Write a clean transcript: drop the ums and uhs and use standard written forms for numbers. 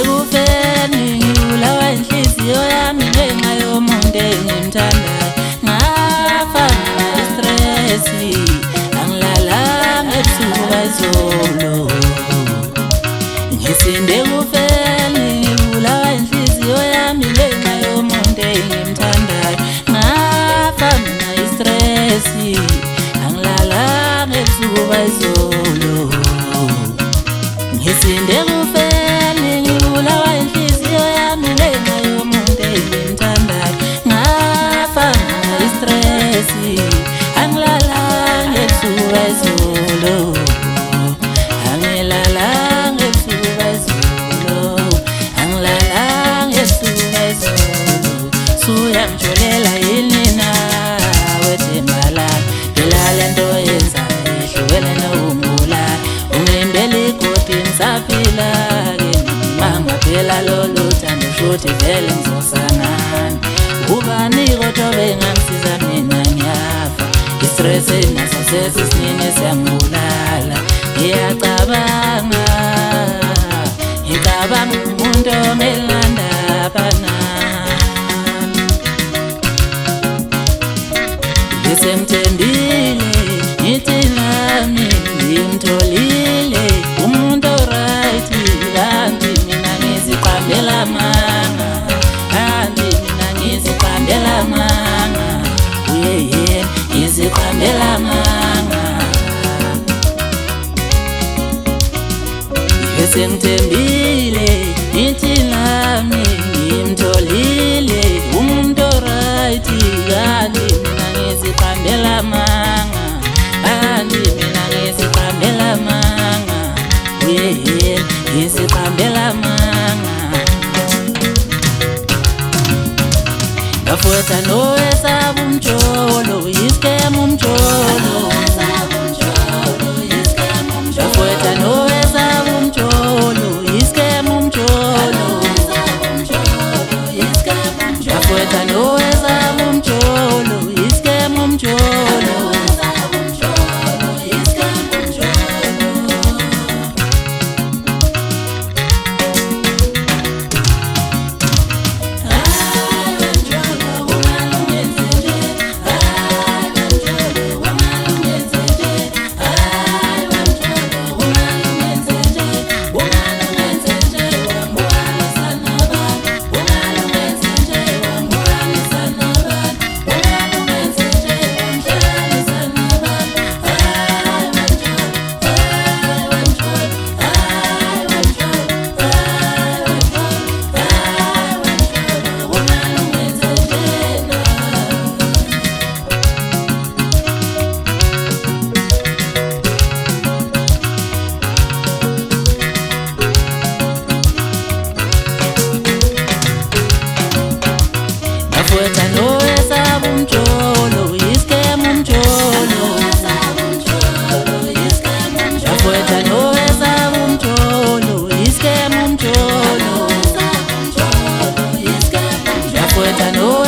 kufeni ngibulawa inhliziyo yami ngenxa yomuntu engimthandayo ngafa ngistress angilalanga ebusuku bayizolo ngisinde kufeni ngibulawa inhliziyo yami ngenxa yomuntu engimthandayo ngafa ngistress angilalanga ebusuku bayizolo ngisinde kufeni ngibulawa inhliziyo yami ngenxa yomuntu engimthandayo ngafa ngistress angilalanga ebusuku bayizolo angilalanga ebusuku bayizolo angilalanga ebusuku bayizolo suyangitsholela yini nawe themba lami phela lento yenzayo ihlukene nokumbulala ungembele igodini saphila-ke mangaphela lolu thando shuthi vele ngizosanani ubani kodwa bengangisiza mina ngiyafa istress naso sesisinini siyangibulala ngiyacabanga umuntu ongelandaba nami ngisemthembile ngithi nami ngimtholile umuntu right kanti mina ngiziqambela amanga kanti mina ngiziqambela amanga uyeye ngiziqambela amanga ngisemthembile ngithi nami ngimtholile umuntu right kanti mina ngiziqambela amanga kanti mina ngiziqambela amanga uyeye ngiziqambela amanga ngafutha nowesaba umjolo iskema umjolo ngafutha nowesaba umjolo iskema umjolo ngafutha nowesaba umjolo iskema umjolo ngafutha nowesaba umjolo iskema umjolo ngafutha nowesaba umjolo iskema umjolo ngafutha